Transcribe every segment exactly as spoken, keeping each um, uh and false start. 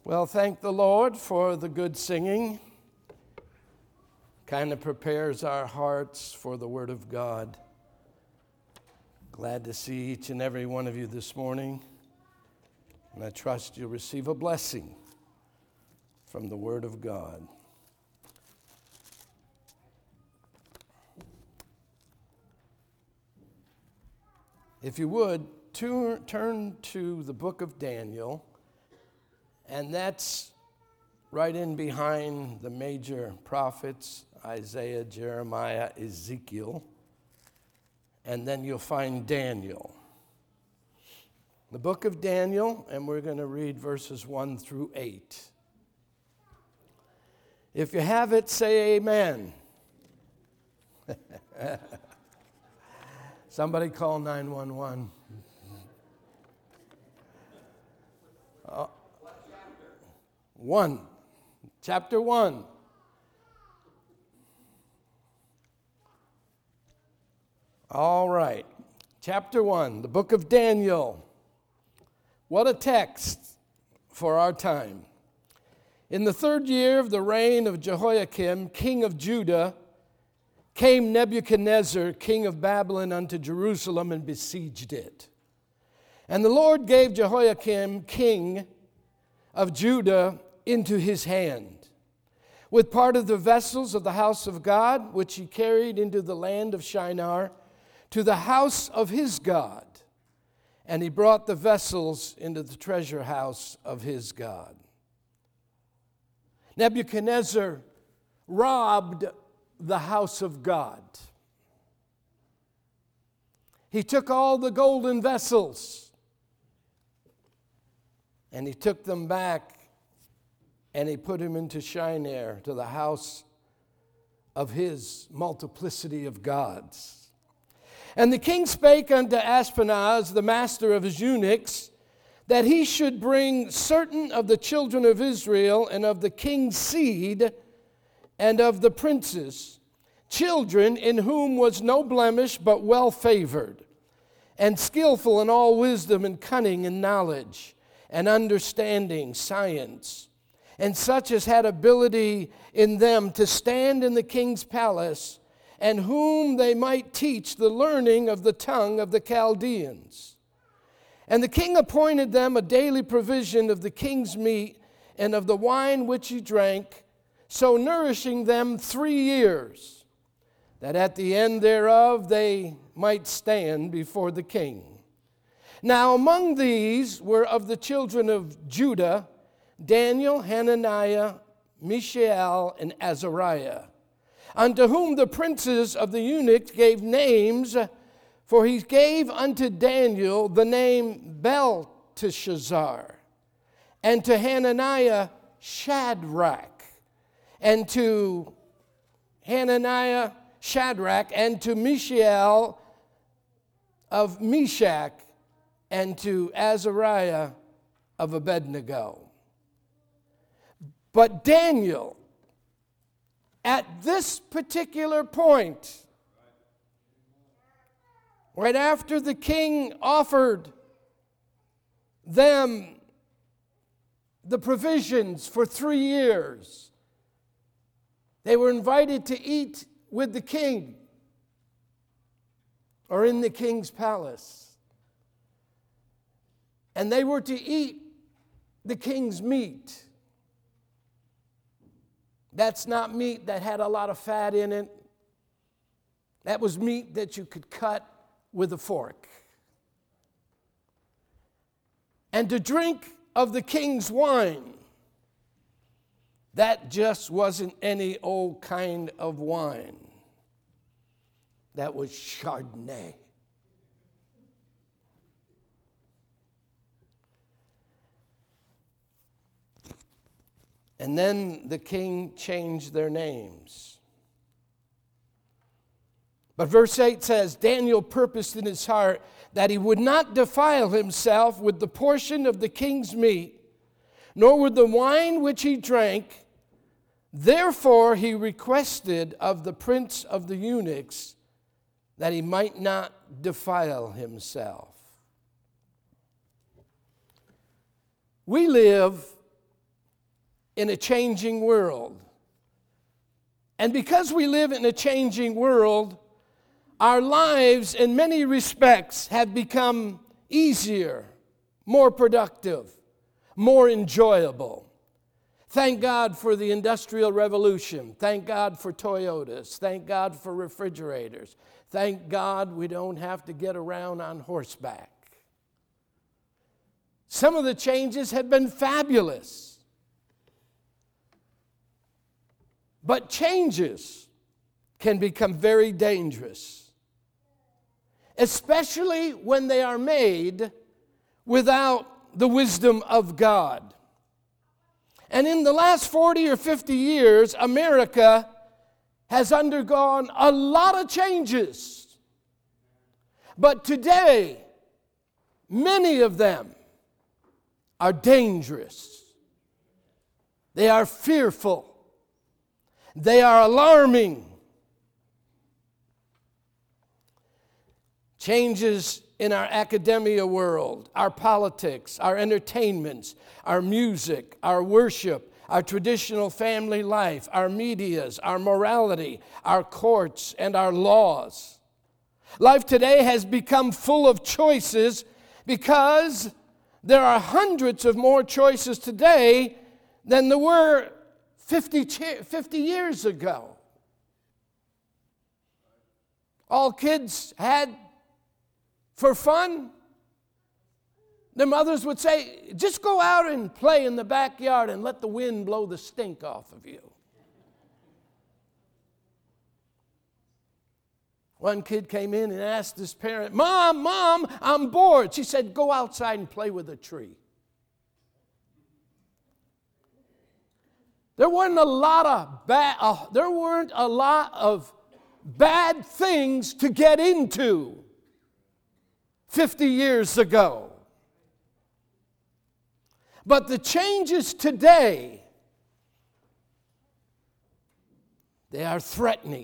Well, thank the Lord for the good singing. Kind of prepares our hearts for the Word of God. Glad to see each and every one of you this morning. And I trust you'll receive a blessing from the Word of God. If you would, turn to the book of Daniel. And that's right in behind the major prophets, Isaiah, Jeremiah, Ezekiel. And then you'll find Daniel. The book of Daniel, and we're going to read verses one through eight. If you have it, say amen. Somebody call nine one one. Uh, One, chapter one. All right, chapter one, the book of Daniel. What a text for our time. In the third year of the reign of Jehoiakim, king of Judah, came Nebuchadnezzar, king of Babylon, unto Jerusalem and besieged it. And the Lord gave Jehoiakim, king of Judah, into his hand, with part of the vessels of the house of God, which he carried into the land of Shinar, to the house of his God. And he brought the vessels into the treasure house of his God. Nebuchadnezzar robbed the house of God. He took all the golden vessels, and he took them back, and he put him into Shinar, to the house of his multiplicity of gods. And the king spake unto Ashpenaz, the master of his eunuchs, that he should bring certain of the children of Israel and of the king's seed and of the princes, children in whom was no blemish, but well favored, and skillful in all wisdom and cunning and knowledge and understanding, science, and such as had ability in them to stand in the king's palace, and whom they might teach the learning of the tongue of the Chaldeans. And the king appointed them a daily provision of the king's meat and of the wine which he drank, so nourishing them three years, that at the end thereof they might stand before the king. Now among these were of the children of Judah, Daniel, Hananiah, Mishael, and Azariah, unto whom the princes of the eunuchs gave names, for he gave unto Daniel the name Belteshazzar, and to Hananiah Shadrach, and to Hananiah Shadrach, and to Mishael of Meshach, and to Azariah of Abednego. But Daniel, at this particular point, right after the king offered them the provisions for three years, they were invited to eat with the king or in the king's palace. And they were to eat the king's meat. That's not meat that had a lot of fat in it. That was meat that you could cut with a fork. And to drink of the king's wine, that just wasn't any old kind of wine. That was Chardonnay. And then the king changed their names. But verse eight says, Daniel purposed in his heart that he would not defile himself with the portion of the king's meat, nor with the wine which he drank. Therefore he requested of the prince of the eunuchs that he might not defile himself. We live in a changing world. And because we live in a changing world, our lives in many respects have become easier, more productive, more enjoyable. Thank God for the Industrial Revolution. Thank God for Toyotas. Thank God for refrigerators. Thank God we don't have to get around on horseback. Some of the changes have been fabulous. But changes can become very dangerous, especially when they are made without the wisdom of God. And in the last forty or fifty years, America has undergone a lot of changes. But today, many of them are dangerous. They are fearful. They are alarming. Changes in our academia world, our politics, our entertainments, our music, our worship, our traditional family life, our medias, our morality, our courts, and our laws. Life today has become full of choices because there are hundreds of more choices today than there were fifty, fifty years ago. All kids had for fun. The mothers would say, just go out and play in the backyard and let the wind blow the stink off of you. One kid came in and asked his parent, Mom, Mom, I'm bored. She said, go outside and play with a tree. There weren't a lot of bad, uh, there weren't a lot of bad things to get into fifty years ago. But the changes today, they are threatening.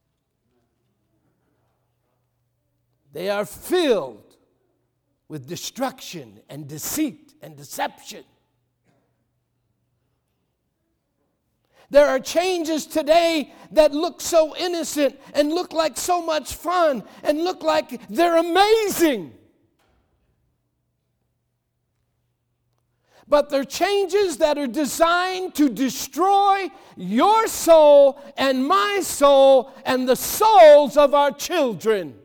They are filled with destruction and deceit and deception. There are changes today that look so innocent and look like so much fun and look like they're amazing. But they're changes that are designed to destroy your soul and my soul and the souls of our children.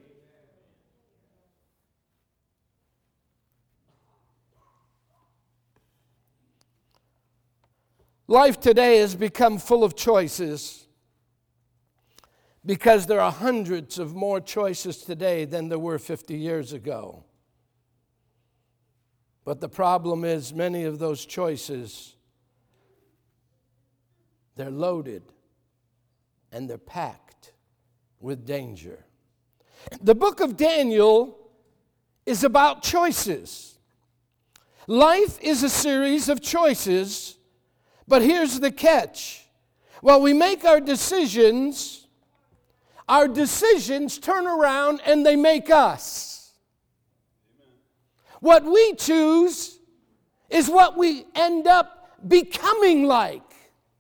Life today has become full of choices because there are hundreds of more choices today than there were fifty years ago. But the problem is many of those choices, they're loaded and they're packed with danger. The book of Daniel is about choices. Life is a series of choices. But here's the catch. While we make our decisions, our decisions turn around and they make us. What we choose is what we end up becoming like.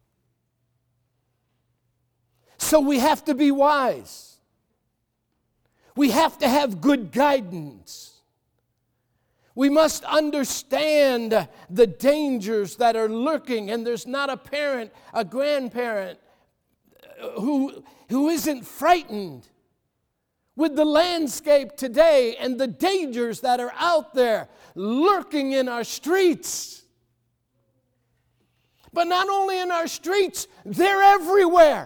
So we have to be wise. We have to have good guidance. We must understand the dangers that are lurking, and there's not a parent, a grandparent who, who isn't frightened with the landscape today and the dangers that are out there lurking in our streets. But not only in our streets, they're everywhere.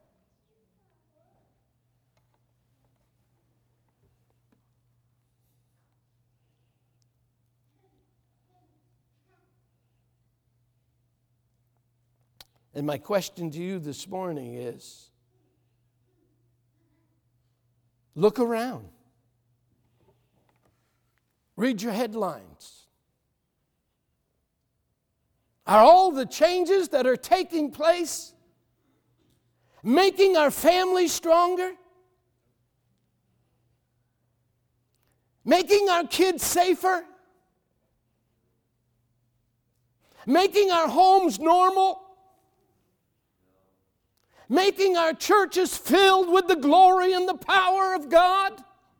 And my question to you this morning is, look around. Read your headlines. Are all the changes that are taking place making our family stronger? Making our kids safer? Making our homes normal? making our churches filled with the glory and the power of God?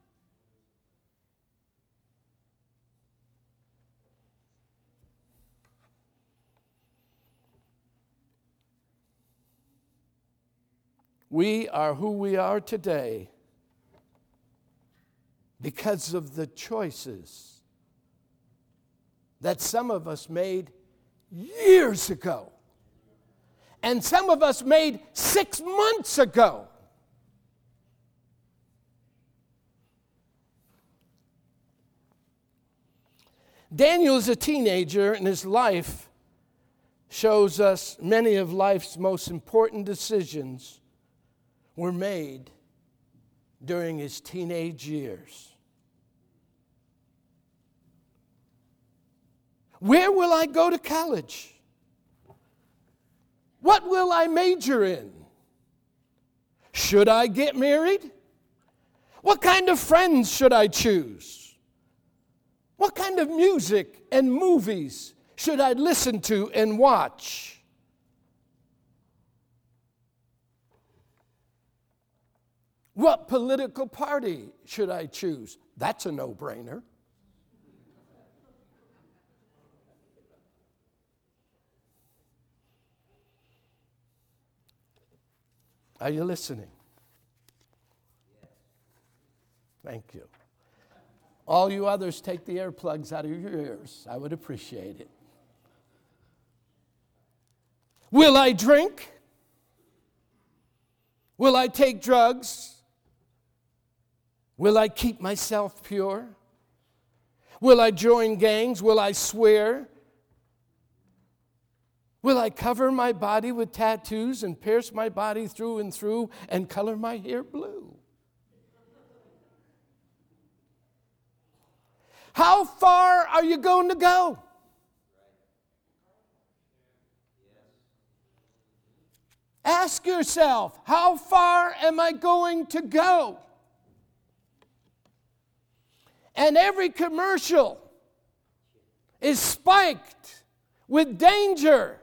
We are who we are today because of the choices that some of us made years ago, and some of us made six months ago. Daniel is a teenager, and his life shows us many of life's most important decisions were made during his teenage years. Where will I go to college? What will I major in? Should I get married? What kind of friends should I choose? What kind of music and movies should I listen to and watch? What political party should I choose? That's a no-brainer. Are you listening? Thank you. All you others, take the earplugs out of your ears. I would appreciate it. Will I drink? Will I take drugs? Will I keep myself pure? Will I join gangs? Will I swear? Will I cover my body with tattoos and pierce my body through and through and color my hair blue? How far are you going to go? Ask yourself, how far am I going to go? And every commercial is spiked with danger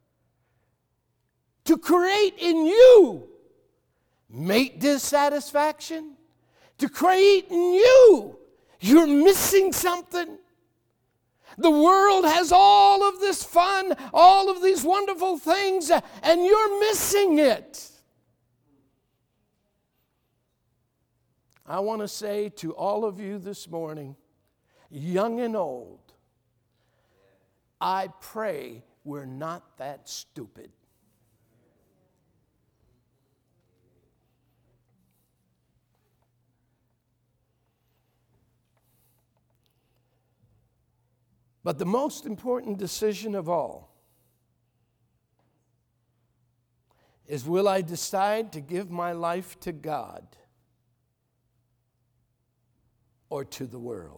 to create in you mate dissatisfaction, to create in you you're missing something. The world has all of this fun, all of these wonderful things, and you're missing it. I want to say to all of you this morning, young and old, I pray we're not that stupid. But the most important decision of all is, will I decide to give my life to God or to the world?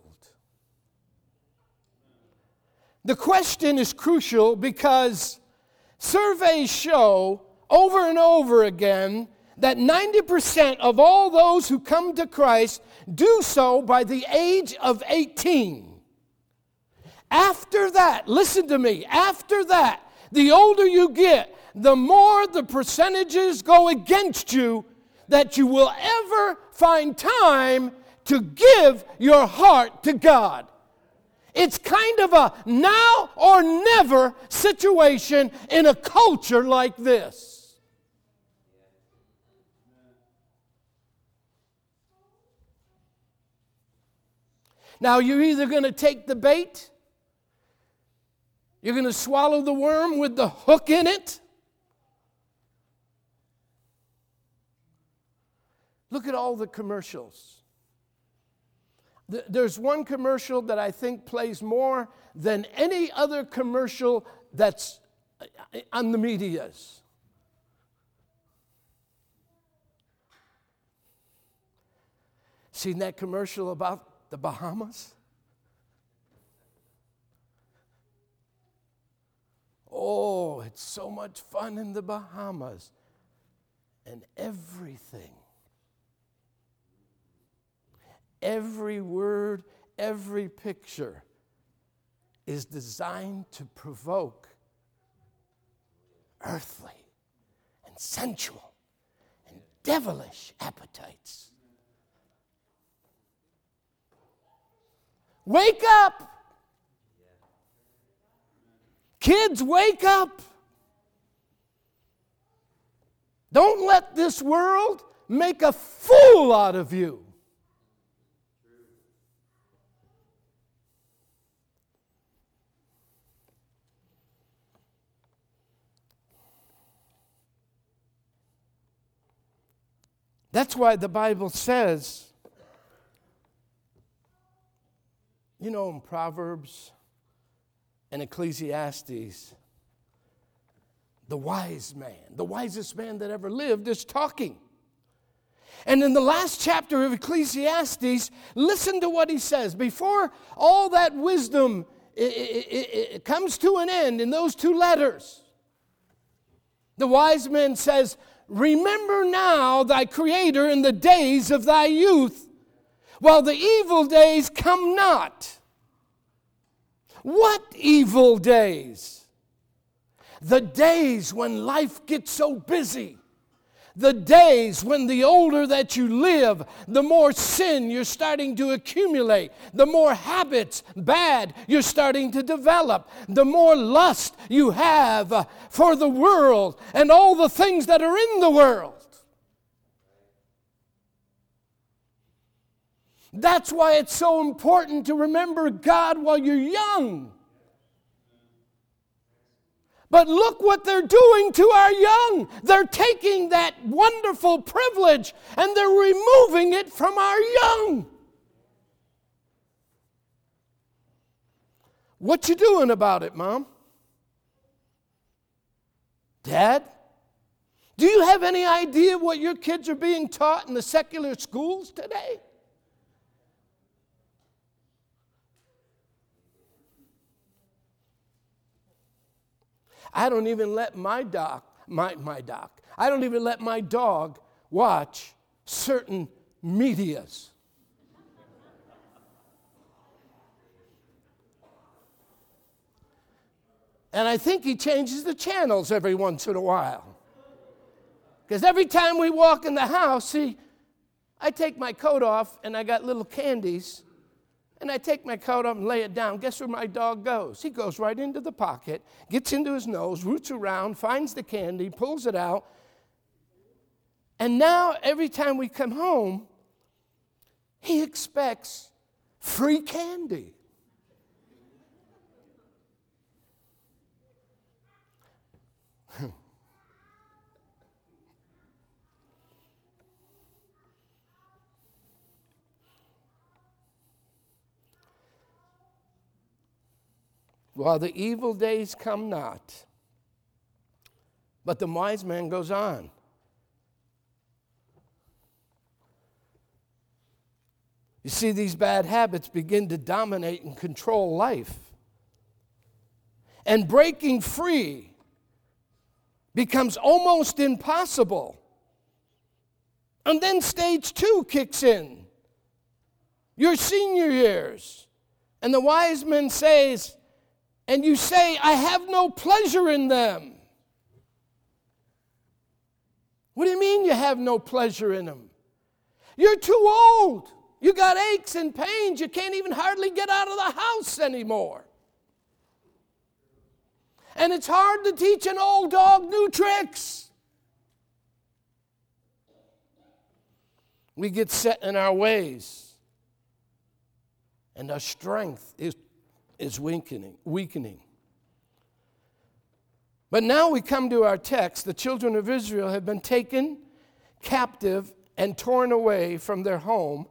The question is crucial because surveys show over and over again that ninety percent of all those who come to Christ do so by the age of eighteen. After that, listen to me, after that, the older you get, the more the percentages go against you that you will ever find time to give your heart to God. It's kind of a now or never situation in a culture like this. Now, you're either going to take the bait, you're going to swallow the worm with the hook in it. Look at all the commercials. There's one commercial that I think plays more than any other commercial that's on the medias. Seen that commercial about the Bahamas? Oh, it's so much fun in the Bahamas. And everything, every word, every picture is designed to provoke earthly and sensual devilish appetites. Wake up. Kids, wake up. Don't let this world make a fool out of you. That's why the Bible says, you know, in Proverbs and Ecclesiastes, the wise man, the wisest man that ever lived, is talking. And in the last chapter of Ecclesiastes, listen to what he says. Before all that wisdom it, it, it comes to an end in those two letters, the wise man says, remember now thy Creator in the days of thy youth, while the evil days come not. What evil days? The days when life gets so busy. The days when the older that you live, the more sin you're starting to accumulate, the more habits, bad, you're starting to develop, the more lust you have for the world and all the things that are in the world. That's why it's so important to remember God while you're young. But look what they're doing to our young. They're taking that wonderful privilege and they're removing it from our young. What you doing about it, Mom? Dad? Do you have any idea what your kids are being taught in the secular schools today? I don't even let my dog, my, my dog, I don't even let my dog watch certain medias. And I think he changes the channels every once in a while. Because every time we walk in the house, see, I take my coat off and I got little candies. And I take my coat off and lay it down. Guess where my dog goes? He goes right into the pocket, gets into his nose, roots around, finds the candy, pulls it out. And now every time we come home, he expects free candy. While the evil days come not. But the wise man goes on. You see, these bad habits begin to dominate and control life. And breaking free becomes almost impossible. And then stage two kicks in. Your senior years. And the wise man says, and you say, I have no pleasure in them. What do you mean you have no pleasure in them? You're too old. You got aches and pains. You can't even hardly get out of the house anymore. And it's hard to teach an old dog new tricks. We get set in our ways. And our strength is is weakening, weakening. But now we come to our text. The children of Israel have been taken captive and torn away from their home.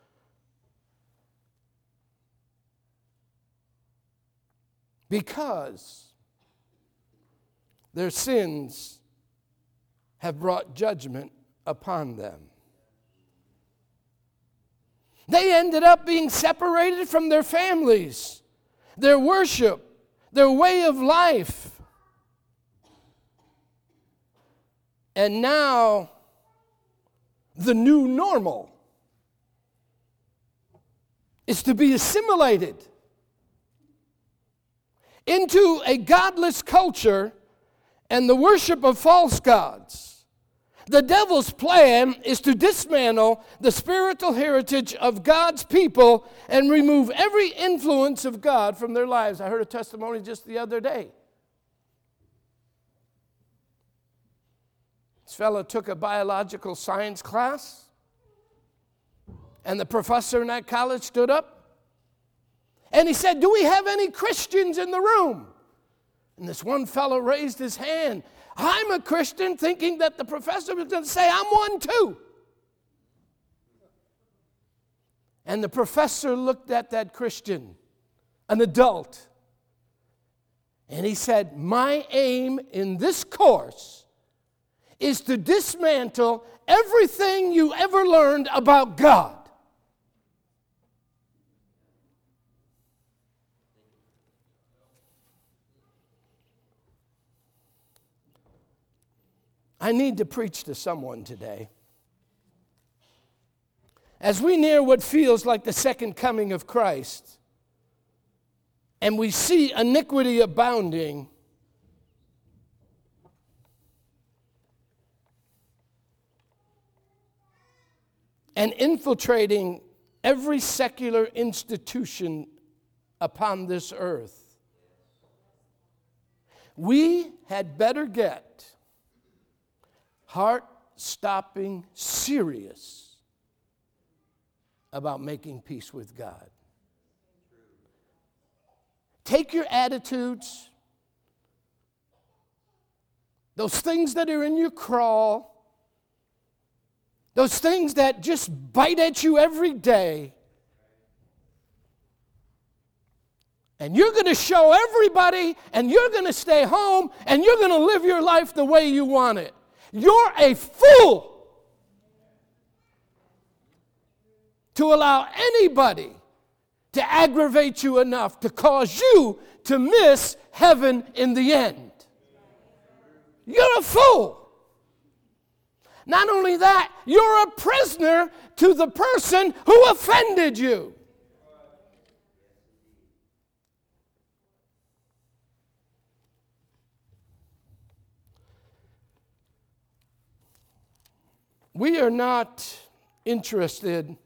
Because their sins have brought judgment upon them. They ended up being separated from their families, their worship, their way of life. And now, the new normal is to be assimilated into a godless culture and the worship of false gods. The devil's plan is to dismantle the spiritual heritage of God's people and remove every influence of God from their lives. I heard a testimony just the other day. This fellow took a biological science class, and the professor in that college stood up, and he said, "Do we have any Christians in the room?" And this one fellow raised his hand. I'm a Christian, thinking that the professor was going to say, "I'm one too." And the professor looked at that Christian, an adult, and he said, "My aim in this course is to dismantle everything you ever learned about God." I need to preach to someone today. As we near what feels like the second coming of Christ, and we see iniquity abounding, and infiltrating every secular institution upon this earth, we had better get heart-stopping serious about making peace with God. Take your attitudes, those things that are in your crawl, those things that just bite at you every day, and you're going to show everybody, and you're going to stay home, and you're going to live your life the way you want it. You're a fool to allow anybody to aggravate you enough to cause you to miss heaven in the end. You're a fool. Not only that, you're a prisoner to the person who offended you. We are not interested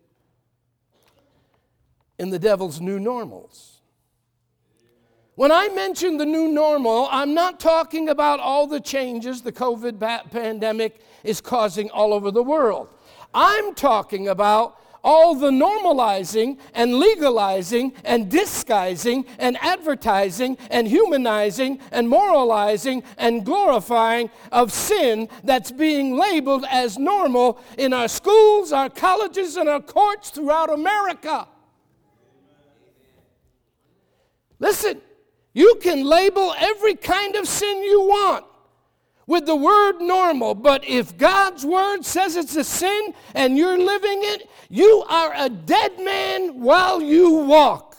in the devil's new normals. When I mention the new normal, I'm not talking about all the changes the COVID pandemic is causing all over the world. I'm talking about all the normalizing and legalizing and disguising and advertising and humanizing and moralizing and glorifying of sin that's being labeled as normal in our schools, our colleges, and our courts throughout America. Listen, you can label every kind of sin you want with the word normal, but if God's word says it's a sin and you're living it, you are a dead man while you walk.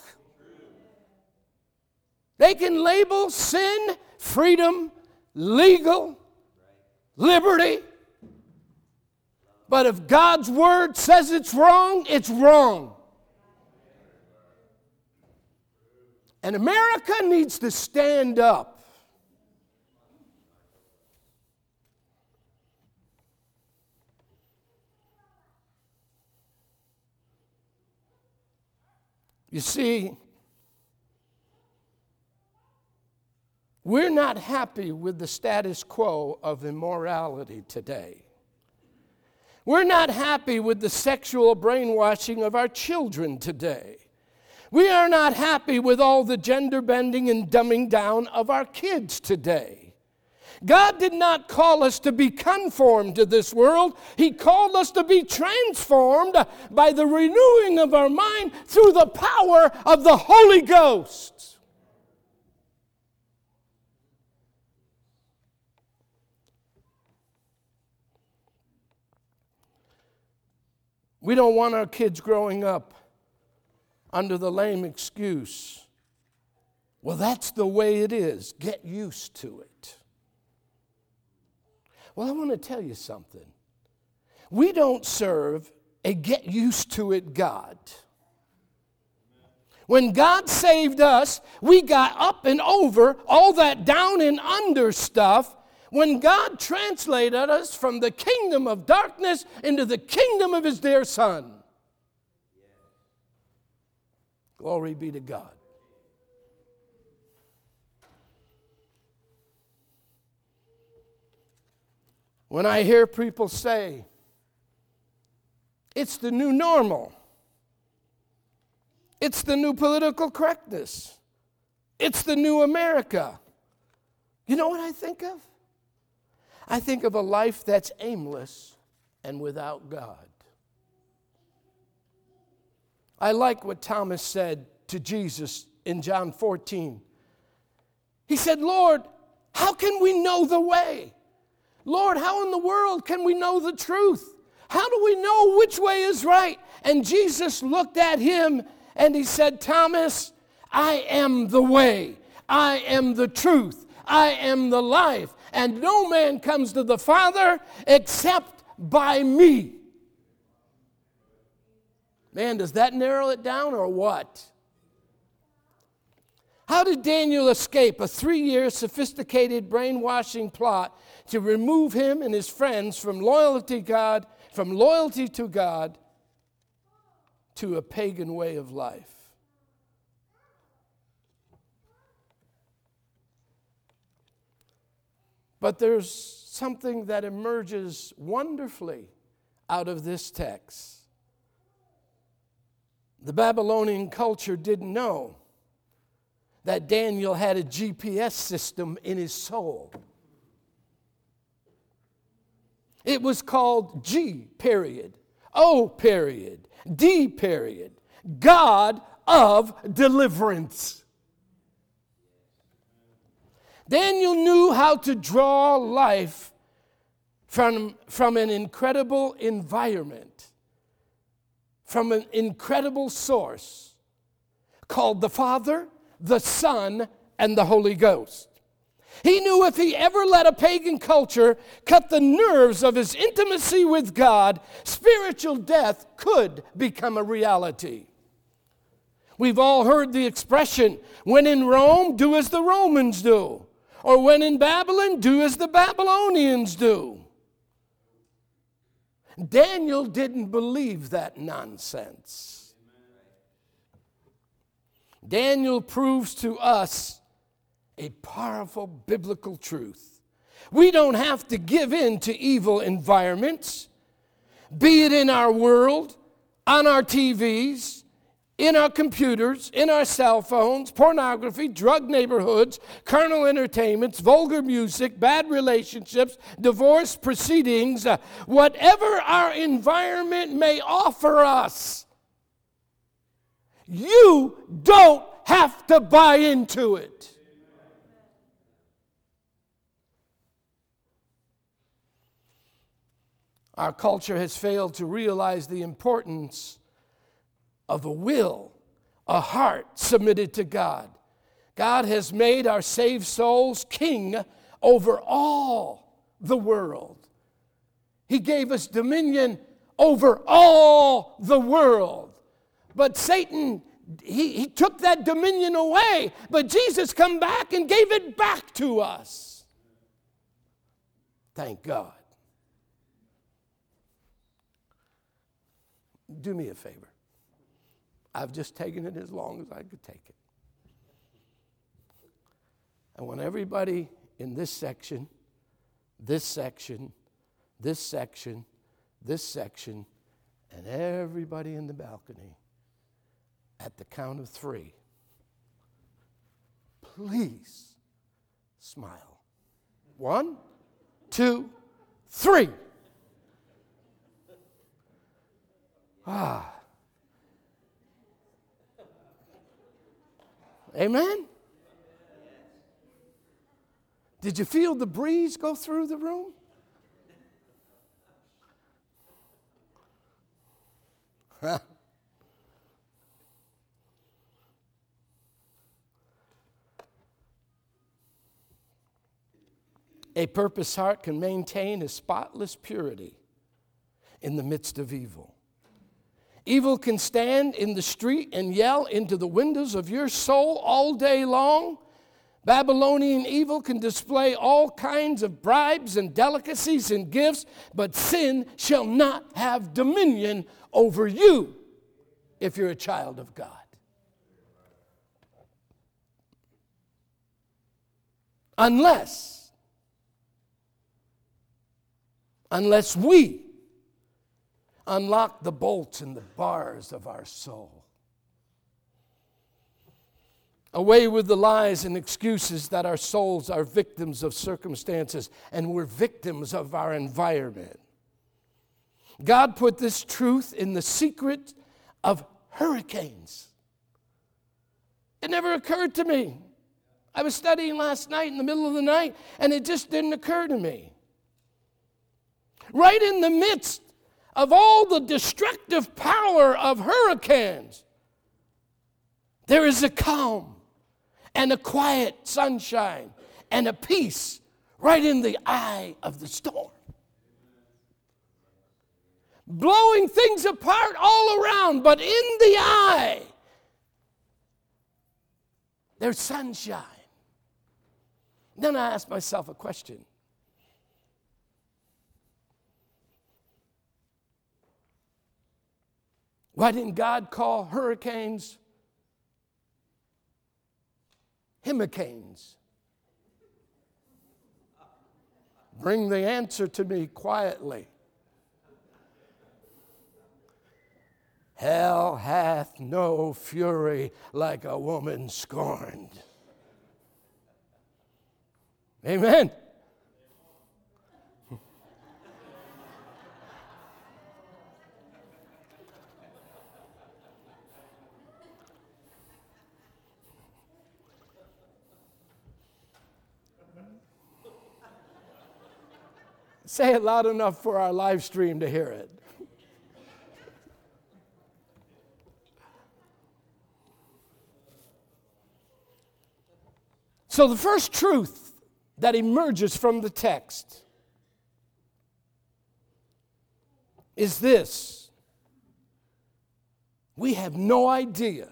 They can label sin, freedom, legal, liberty, but if God's word says it's wrong, it's wrong. And America needs to stand up. You see, we're not happy with the status quo of immorality today. We're not happy with the sexual brainwashing of our children today. We are not happy with all the gender bending and dumbing down of our kids today. God did not call us to be conformed to this world. He called us to be transformed by the renewing of our mind through the power of the Holy Ghost. We don't want our kids growing up under the lame excuse, "Well, that's the way it is. Get used to it." Well, I want to tell you something. We don't serve a get-used-to-it God. When God saved us, we got up and over all that down and under stuff when God translated us from the kingdom of darkness into the kingdom of his dear Son. Glory be to God. When I hear people say, it's the new normal, it's the new political correctness, it's the new America, you know what I think of? I think of a life that's aimless and without God. I like what Thomas said to Jesus in John fourteen. He said, Lord, how can we know the way? Lord, how in the world can we know the truth? How do we know which way is right? And Jesus looked at him and he said, Thomas, I am the way. I am the truth. I am the life. And no man comes to the Father except by me. Man, does that narrow it down or what? How did Daniel escape a three-year sophisticated brainwashing plot to remove him and his friends from loyalty God, from loyalty to God to a pagan way of life? But there's something that emerges wonderfully out of this text. The Babylonian culture didn't know that Daniel had a G P S system in his soul. It was called G period, O period, D period, God of deliverance. Daniel knew how to draw life from, from an incredible environment, from an incredible source called the Father, the Son, and the Holy Ghost. He knew if he ever let a pagan culture cut the nerves of his intimacy with God, spiritual death could become a reality. We've all heard the expression, when in Rome, do as the Romans do. Or when in Babylon, do as the Babylonians do. Daniel didn't believe that nonsense. Daniel proves to us a powerful biblical truth. We don't have to give in to evil environments, be it in our world, on our T Vs, in our computers, in our cell phones, pornography, drug neighborhoods, carnal entertainments, vulgar music, bad relationships, divorce proceedings, uh, whatever our environment may offer us. You don't have to buy into it. Our culture has failed to realize the importance of a will, a heart submitted to God. God has made our saved souls king over all the world. He gave us dominion over all the world. But Satan, he, he took that dominion away. But Jesus come back and gave it back to us. Thank God. Do me a favor. I've just taken it as long as I could take it. I want everybody in this section, this section, this section, this section, and everybody in the balcony at the count of three, please smile. One, two, three. Ah. Amen? Did you feel the breeze go through the room? A purpose heart can maintain a spotless purity in the midst of evil. Evil can stand in the street and yell into the windows of your soul all day long, Babylonian evil can display all kinds of bribes and delicacies and gifts, but sin shall not have dominion over you if you're a child of God. Unless, unless we unlock the bolts and the bars of our soul. Away with the lies and excuses that our souls are victims of circumstances and we're victims of our environment. God put this truth in the secret of hurricanes. It never occurred to me. I was studying last night in the middle of the night, and it just didn't occur to me. Right in the midst of all the destructive power of hurricanes, there is a calm and a quiet sunshine and a peace right in the eye of the storm. Blowing things apart all around, but in the eye, there's sunshine. Then I asked myself a question. Why didn't God call hurricanes himicanes? Bring the answer to me quietly. Hell hath no fury like a woman scorned. Amen. Say it loud enough for our live stream to hear it. So the first truth that emerges from the text is this: we have no idea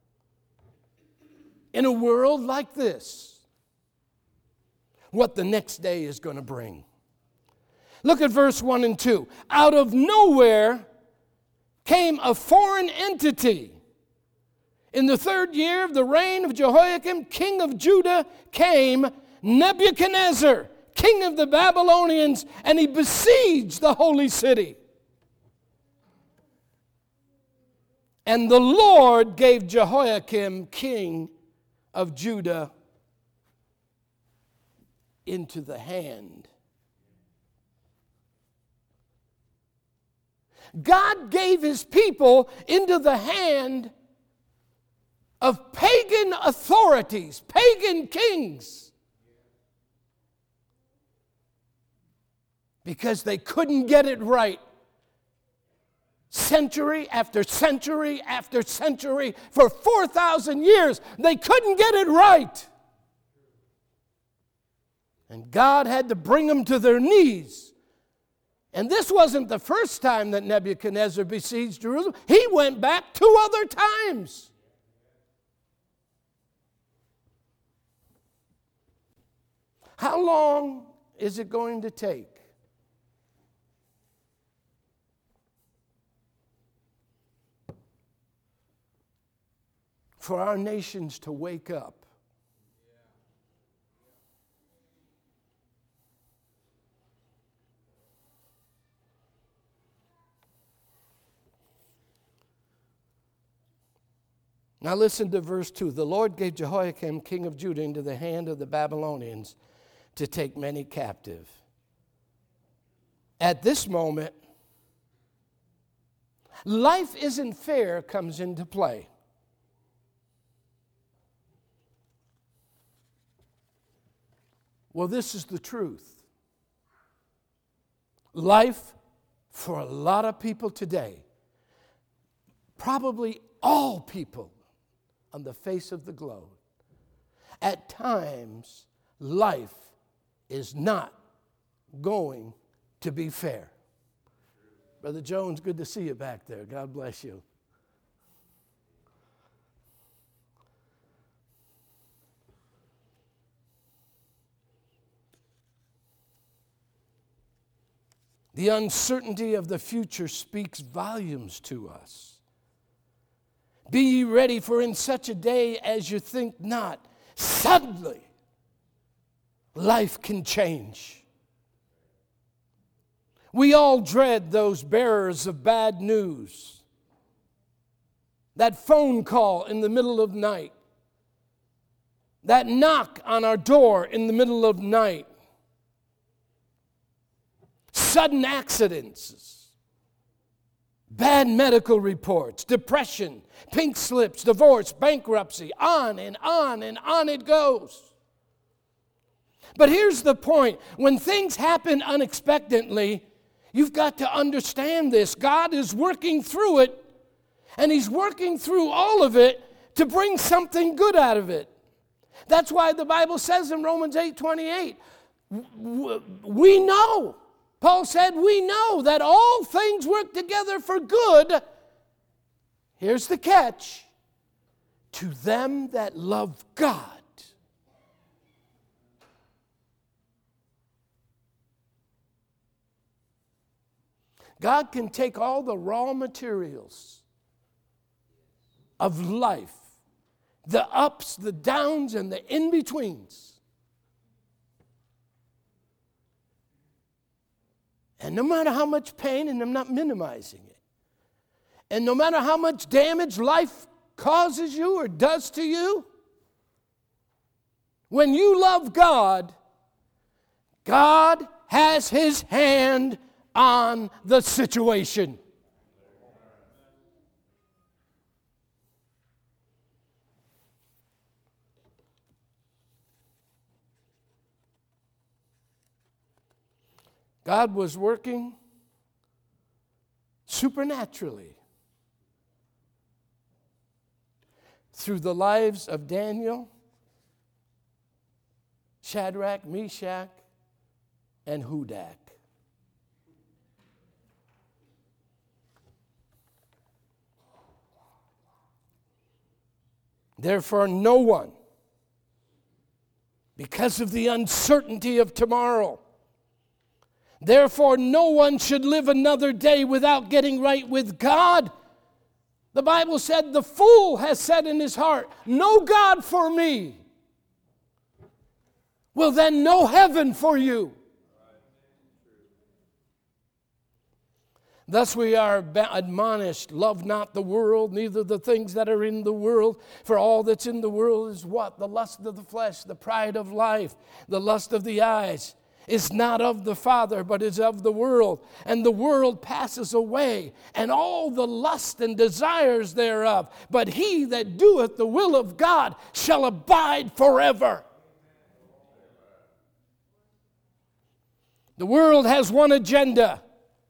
in a world like this what the next day is going to bring. Look at verse one and two. Out of nowhere came a foreign entity. In the third year of the reign of Jehoiakim, king of Judah, came Nebuchadnezzar, king of the Babylonians, and he besieged the holy city. And the Lord gave Jehoiakim, king of Judah, into the hand. God gave his people into the hand of pagan authorities, pagan kings, because they couldn't get it right. Century after century after century, for four thousand years, they couldn't get it right. And God had to bring them to their knees. And this wasn't the first time that Nebuchadnezzar besieged Jerusalem. He went back two other times. How long is it going to take for our nations to wake up? Now listen to verse two. The Lord gave Jehoiakim, king of Judah, into the hand of the Babylonians to take many captive. At this moment, life isn't fair comes into play. Well, this is the truth. Life for a lot of people today, probably all people on the face of the globe, at times life is not going to be fair. Brother Jones, good to see you back there. God bless you. The uncertainty of the future speaks volumes to us. Be ye ready, for in such a day as you think not, suddenly life can change. We all dread those bearers of bad news. That phone call in the middle of night. That knock on our door in the middle of night. Sudden accidents. Bad medical reports. Depression. Pink slips. Divorce. Bankruptcy. On and on and on it goes. But here's the point. When things happen unexpectedly, you've got to understand this. God is working through it, and He's working through all of it to bring something good out of it. That's why the Bible says in Romans eight twenty-eight, we know, Paul said, we know that all things work together for good. Here's the catch. To them that love God. God can take all the raw materials of life, the ups, the downs, and the in-betweens. And no matter how much pain, and I'm not minimizing it, and no matter how much damage life causes you or does to you, when you love God, God has His hand on the situation. God was working supernaturally through the lives of Daniel, Shadrach, Meshach, and Hudak. Therefore, no one, because of the uncertainty of tomorrow, therefore, no one should live another day without getting right with God. The Bible said, the fool has said in his heart, no God for me. Well, then no heaven for you. Thus we are admonished, love not the world, neither the things that are in the world. For all that's in the world is what? The lust of the flesh, the pride of life, the lust of the eyes. Is not of the Father, but is of the world. And the world passes away, and all the lust and desires thereof. But he that doeth the will of God shall abide forever. The world has one agenda: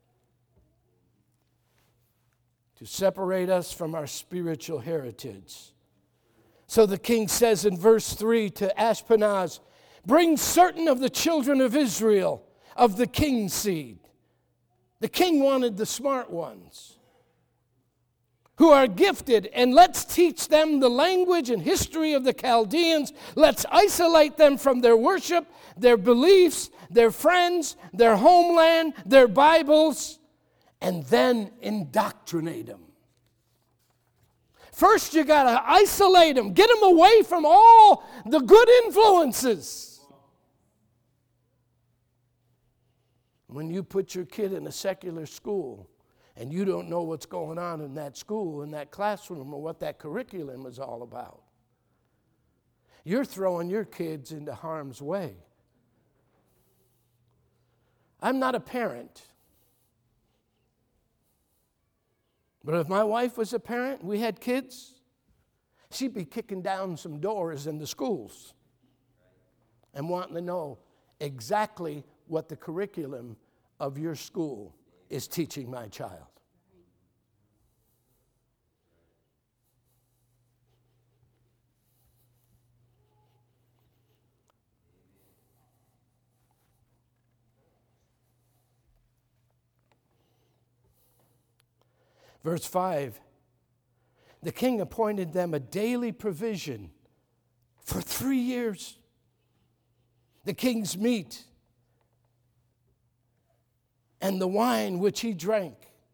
to separate us from our spiritual heritage. So the king says in verse three to Ashpenaz, bring certain of the children of Israel of the king's seed. The king wanted the smart ones who are gifted, and let's teach them the language and history of the Chaldeans. Let's isolate them from their worship, their beliefs, their friends, their homeland, their Bibles, and then indoctrinate them. First, you got to isolate them, get them away from all the good influences. When you put your kid in a secular school and you don't know what's going on in that school, in that classroom, or what that curriculum is all about, you're throwing your kids into harm's way. I'm not a parent. But if my wife was a parent, we had kids, she'd be kicking down some doors in the schools and wanting to know exactly what the curriculum of your school is teaching my child. Verse five, the king appointed them a daily provision for three years. The king's meat and the wine which he drank.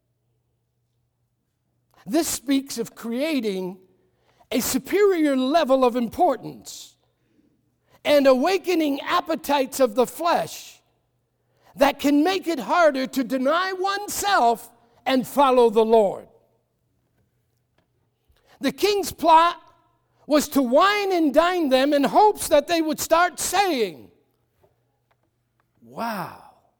This speaks of creating a superior level of importance and awakening appetites of the flesh that can make it harder to deny oneself and follow the Lord. The king's plot was to wine and dine them in hopes that they would start saying, "Wow,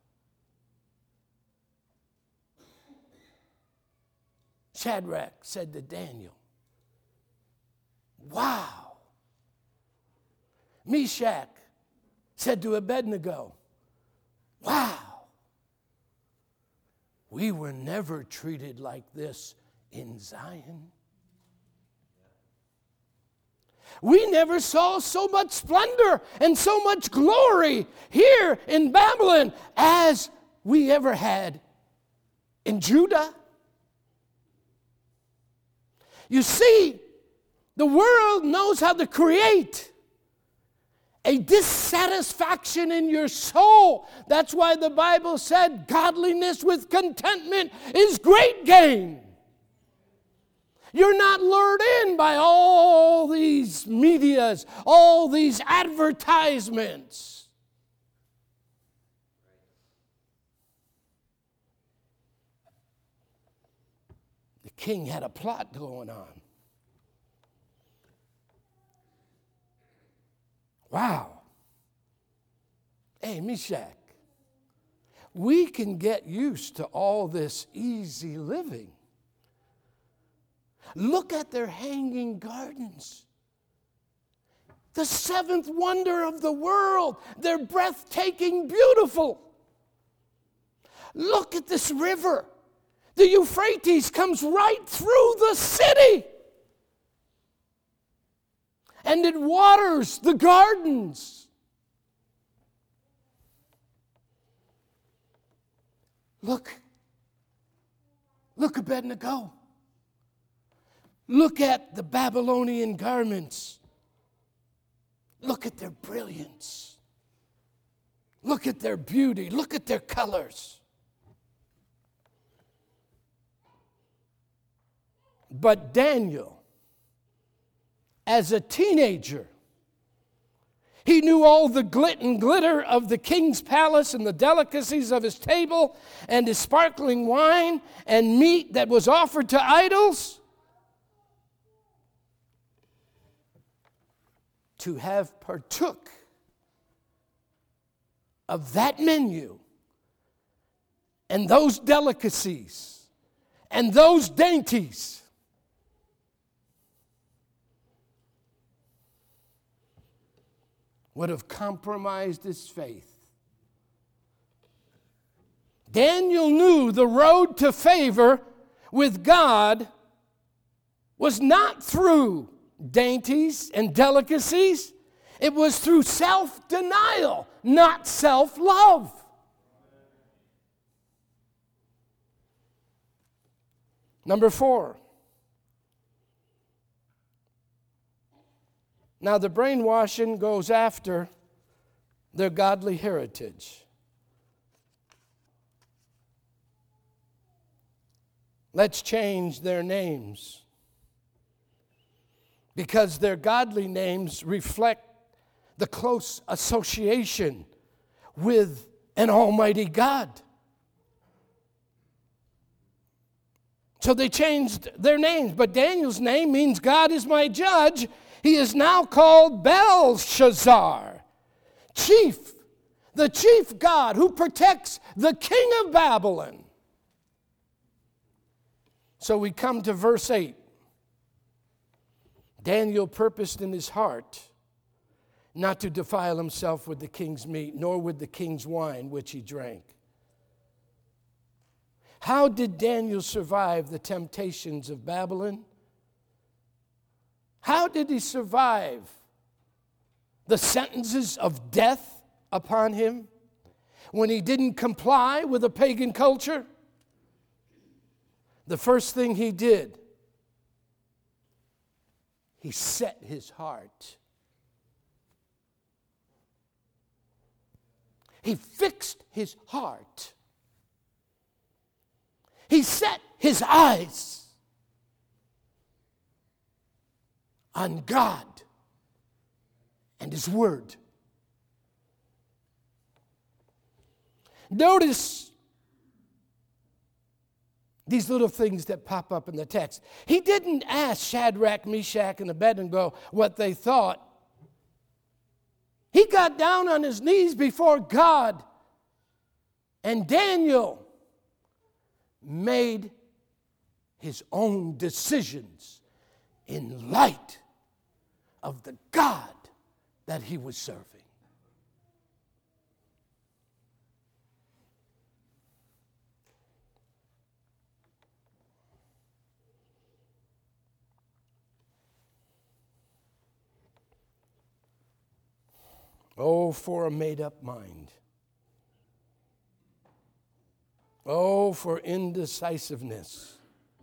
Shadrach said to Daniel, wow. Meshach said to Abednego, wow. We were never treated like this in Zion. We never saw so much splendor and so much glory here in Babylon as we ever had in Judah." You see, the world knows how to create a dissatisfaction in your soul. That's why the Bible said godliness with contentment is great gain. You're not lured in by all these medias, all these advertisements. The king had a plot going on. Wow. Hey, Meshach, we can get used to all this easy living. Look at their hanging gardens. The seventh wonder of the world. They're breathtaking, beautiful. Look at this river. The Euphrates comes right through the city. And it waters the gardens. Look. Look, Abednego. Look at the Babylonian garments. Look at their brilliance. Look at their beauty. Look at their colors. But Daniel, as a teenager, he knew all the glit and glitter of the king's palace and the delicacies of his table and his sparkling wine and meat that was offered to idols. To have partook of that menu and those delicacies and those dainties would have compromised his faith. Daniel knew the road to favor with God was not through dainties and delicacies. It was through self-denial, not self-love. Number four. Now the brainwashing goes after their godly heritage. Let's change their names, because their godly names reflect the close association with an almighty God. So they changed their names, but Daniel's name means God is my judge. He is now called Belshazzar, chief, the chief God who protects the king of Babylon. So we come to verse eight. Daniel purposed in his heart not to defile himself with the king's meat, nor with the king's wine, which he drank. How did Daniel survive the temptations of Babylon? How did he survive the sentences of death upon him when he didn't comply with a pagan culture? The first thing he did, he set his heart. He fixed his heart He set his eyes on God and His Word. Notice these little things that pop up in the text. He didn't ask Shadrach, Meshach, and Abednego what they thought. He got down on his knees before God, and Daniel made his own decisions in light of the God that he was serving. Oh, for a made-up mind. Oh, for indecisiveness.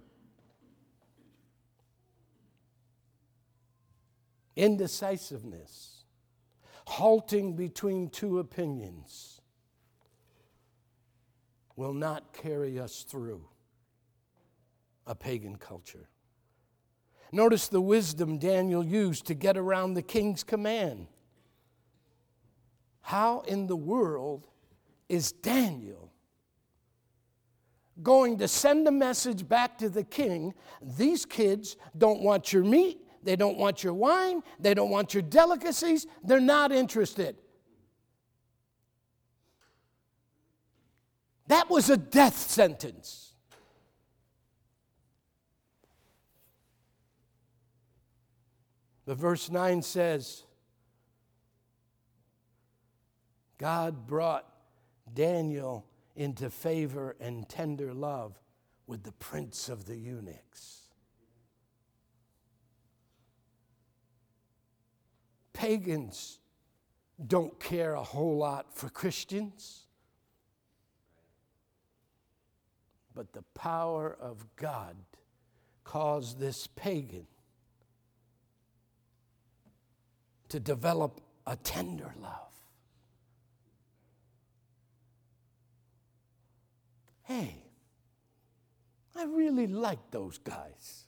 Indecisiveness. Halting between two opinions will not carry us through a pagan culture. Notice the wisdom Daniel used to get around the king's command. How in the world is Daniel going to send a message back to the king? These kids don't want your meat, they don't want your wine, they don't want your delicacies, they're not interested. That was a death sentence. But verse nine says, God brought Daniel into favor and tender love with the prince of the eunuchs. Pagans don't care a whole lot for Christians, but the power of God caused this pagan to develop a tender love. Hey, I really like those guys.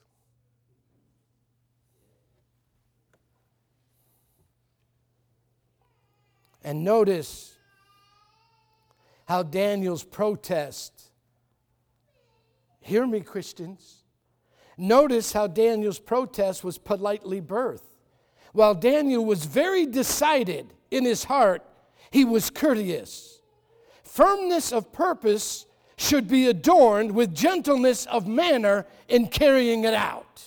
And notice how Daniel's protest, hear me, Christians, notice how Daniel's protest was politely birthed. While Daniel was very decided in his heart, he was courteous. Firmness of purpose should be adorned with gentleness of manner in carrying it out.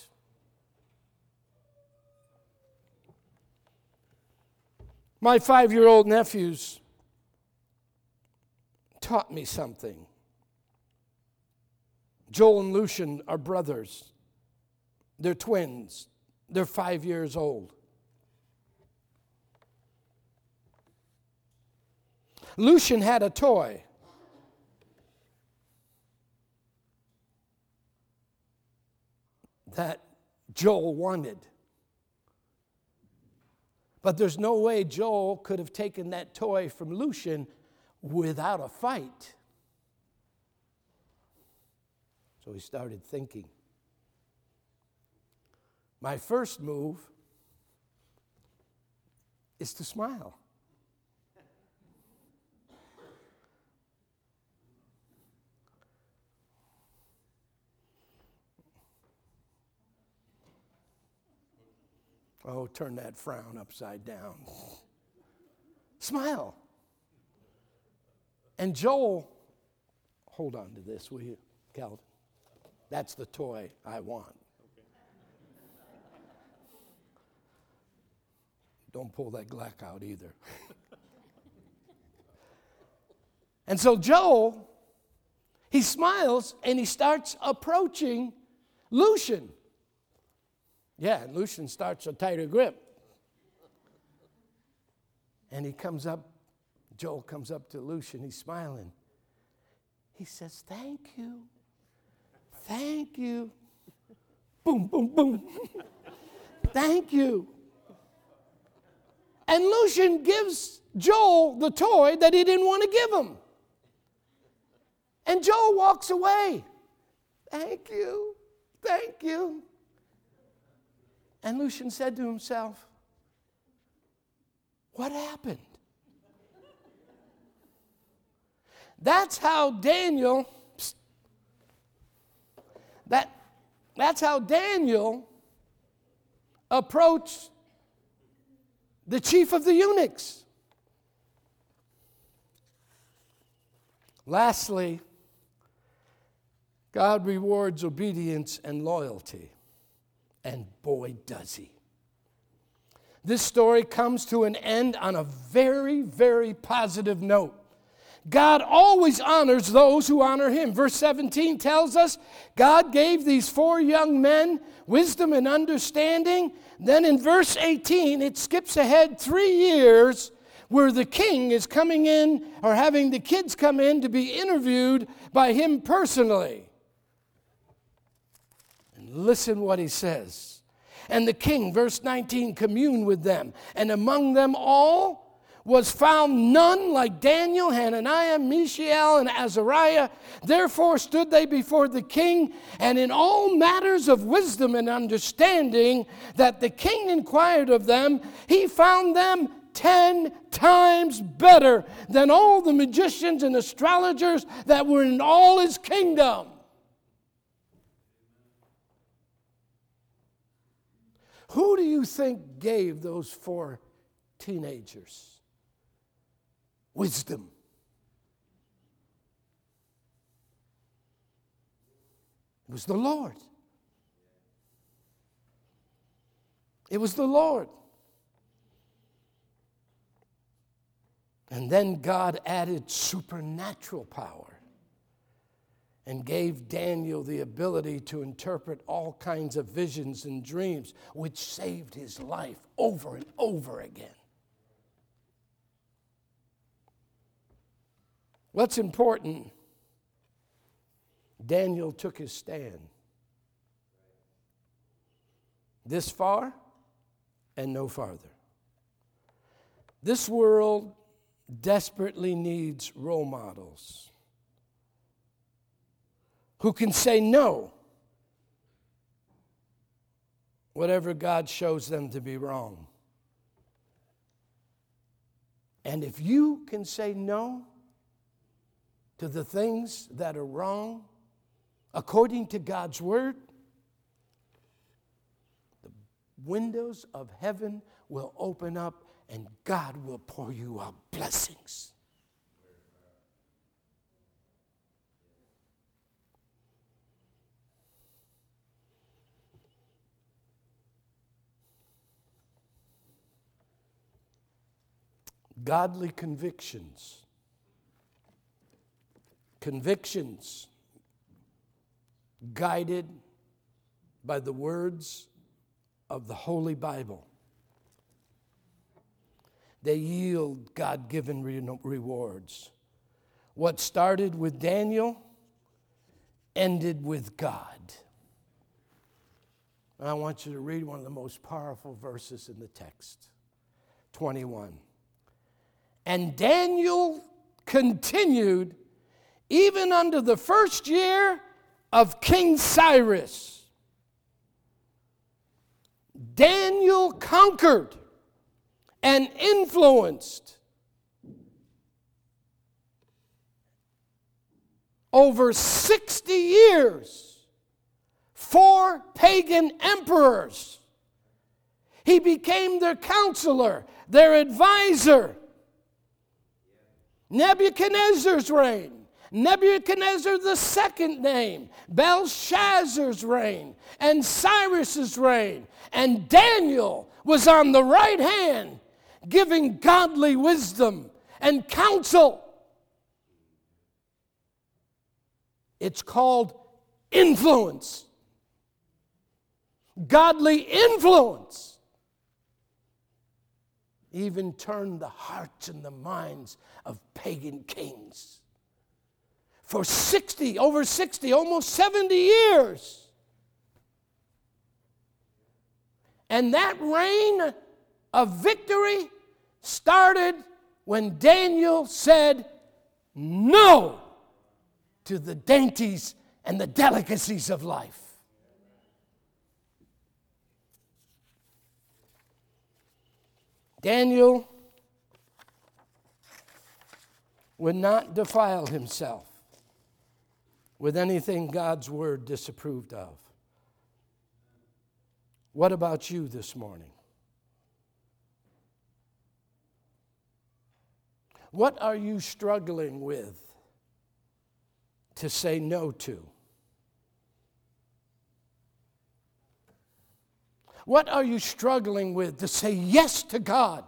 My five-year-old nephews taught me something. Joel and Lucian are brothers. They're twins. They're five years old. Lucian had a toy. That Joel wanted. But there's no way Joel could have taken that toy from Lucian without a fight. So he started thinking. My first move is to smile. Oh, turn that frown upside down. Smile. And Joel, hold on to this, will you, Calvin? That's the toy I want. Don't pull that Glock out either. And so Joel, he smiles and he starts approaching Lucian. Yeah, and Lucian starts a tighter grip. And he comes up, Joel comes up to Lucian, he's smiling. He says, thank you, thank you. Boom, boom, boom. Thank you. And Lucian gives Joel the toy that he didn't want to give him. And Joel walks away. Thank you. Thank you. And Lucian said to himself, what happened? That's how Daniel, that, that's how Daniel approached the chief of the eunuchs. Lastly, God rewards obedience and loyalty. And boy, does he. This story comes to an end on a very, very positive note. God always honors those who honor him. Verse seventeen tells us God gave these four young men wisdom and understanding. Then in verse eighteen, it skips ahead three years where the king is coming in or having the kids come in to be interviewed by him personally. And listen what he says. And the king, verse nineteen, communed with them. And among them all was found none like Daniel, Hananiah, Mishael, and Azariah. Therefore stood they before the king, and in all matters of wisdom and understanding that the king inquired of them, he found them ten times better than all the magicians and astrologers that were in all his kingdom. Who do you think gave those four teenagers wisdom? It was the Lord. It was the Lord. And then God added supernatural power and gave Daniel the ability to interpret all kinds of visions and dreams, which saved his life over and over again. What's important? Daniel took his stand. This far and no farther. This world desperately needs role models who can say no, whatever God shows them to be wrong. And if you can say no to the things that are wrong according to God's word, the windows of heaven will open up and God will pour you out blessings. Godly convictions. Convictions guided by the words of the Holy Bible. They yield God-given re- rewards. What started with Daniel ended with God. And I want you to read one of the most powerful verses in the text, twenty-one. And Daniel continued even under the first year of King Cyrus. Daniel conquered and influenced over sixty years four pagan emperors. He became their counselor, their advisor. Nebuchadnezzar's reign, Nebuchadnezzar the second name, Belshazzar's reign, and Cyrus's reign. And Daniel was on the right hand, giving godly wisdom and counsel. It's called influence. Godly influence even turned the hearts and the minds of pagan kings. For sixty, over sixty, almost seventy years. And that reign of victory started when Daniel said no to the dainties and the delicacies of life. Daniel would not defile himself with anything God's word disapproved of. What about you this morning? What are you struggling with to say no to? What are you struggling with to say yes to God?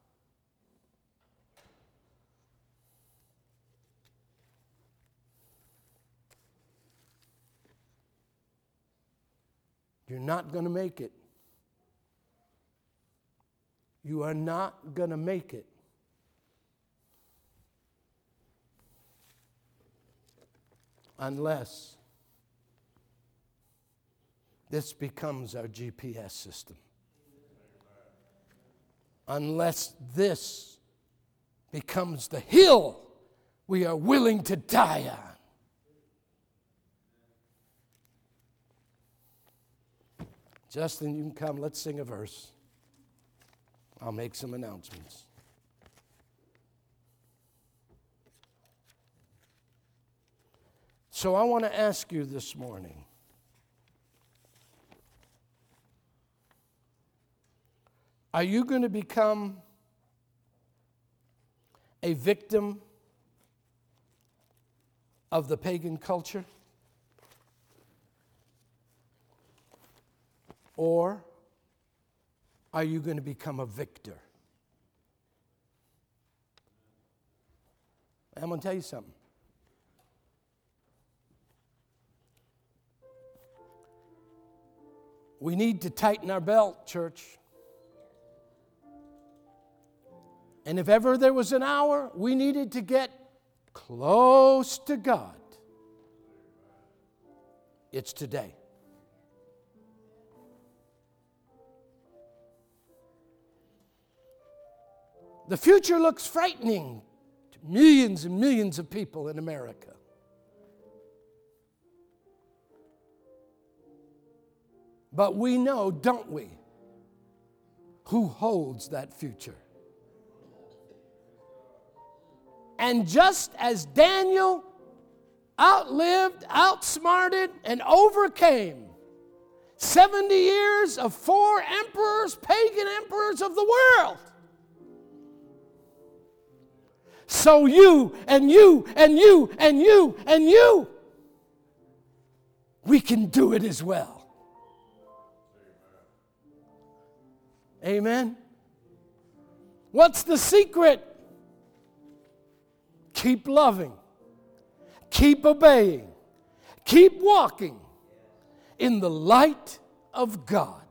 You're not going to make it. You are not going to make it unless this becomes our G P S system. Unless this becomes the hill we are willing to die on. Justin, you can come. Let's sing a verse. I'll make some announcements. So I want to ask you this morning, are you going to become a victim of the pagan culture? Or are you going to become a victor? I'm going to tell you something. We need to tighten our belt, church. And if ever there was an hour we needed to get close to God, it's today. The future looks frightening to millions and millions of people in America. But we know, don't we, who holds that future. And just as Daniel outlived, outsmarted, and overcame seventy years of four emperors, pagan emperors of the world, so you and you and you and you and you, we can do it as well. Amen. What's the secret? Keep loving. Keep obeying. Keep walking in the light of God.